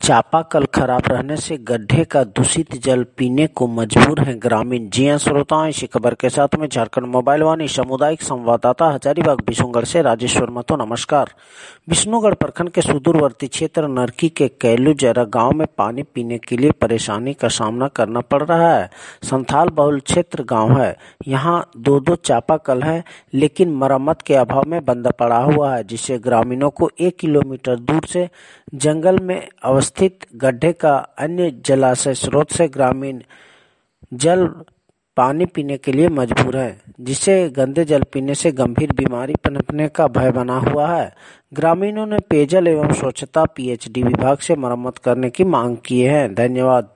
चापाकल खराब रहने से गड्ढे का दूषित जल पीने को मजबूर हैं ग्रामीण। जी हां श्रोताओं, इसी खबर के साथ में झारखंड मोबाइल वाणी सामुदायिक संवाददाता हजारीबाग विष्णुगढ़ से राजेश्वर महतो। नमस्कार। विष्णुगढ़ प्रखंड के सुदूरवर्ती क्षेत्र नरकी के कैलू जरा गांव में पानी पीने के लिए परेशानी का सामना करना पड़ रहा है। संथाल बहुल क्षेत्र गांव है। यहां दो चापाकल है, लेकिन मरम्मत के अभाव में बंद पड़ा हुआ है, जिससे ग्रामीणों को 1 किलोमीटर दूर से जंगल में अवस्थित गड्ढे का अन्य जलाशय स्रोत से ग्रामीण जल पानी पीने के लिए मजबूर है, जिससे गंदे जल पीने से गंभीर बीमारी पनपने का भय बना हुआ है। ग्रामीणों ने पेयजल एवं स्वच्छता पीएचडी विभाग से मरम्मत करने की मांग की है। धन्यवाद।